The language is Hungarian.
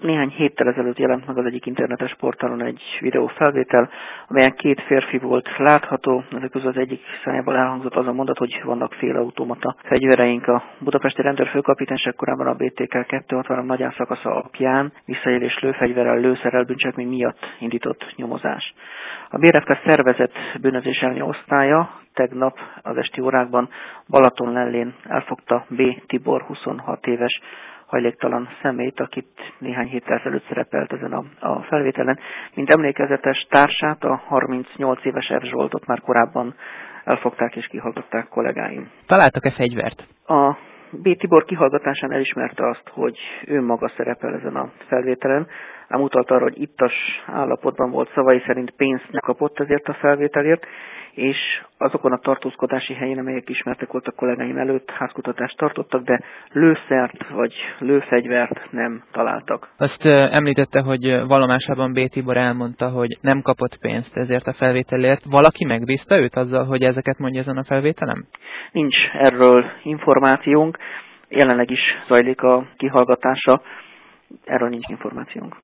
néhány héttel ezelőtt jelent meg az egyik internetes portálon egy videófelvétel, amelyen két férfi volt látható. Ezek közül az egyik szájából elhangzott az a mondat, hogy vannak félautomata fegyvereink. A budapesti rendőrfőkapitányság korábban a BTK 263 Nagyán szakasza alapján visszaélés lőfegyverrel, lőszerrel bűncselekmény miatt indított nyomozás. A BRFK szervezett bűnözés elleni osztálya tegnap az esti órákban Balatonlellén elfogta B. Tibor 26 éves hajléktalan személyt, akit néhány héttel ezelőtt szerepelt ezen a felvételen. Mint emlékezetes társát, a 38 éves F. Zsoltot már korábban elfogták és kihallgatták kollégáim. Találtak-e fegyvert? A B. Tibor kihallgatásán elismerte azt, hogy ő maga szerepel ezen a felvételen, ám utalt arra, hogy ittas állapotban volt, szavai szerint pénzt ne kapott ezért a felvételért, és azokon a tartózkodási helyén, amelyek ismertek voltak kollégáim előtt, házkutatást tartottak, de lőszert vagy lőfegyvert nem találtak. Azt említette, hogy vallomásában B. Tibor elmondta, hogy nem kapott pénzt ezért a felvételért. Valaki megbízta őt azzal, hogy ezeket mondja ezen a felvételen? Nincs erről információnk, jelenleg is zajlik a kihallgatása, erről nincs információnk.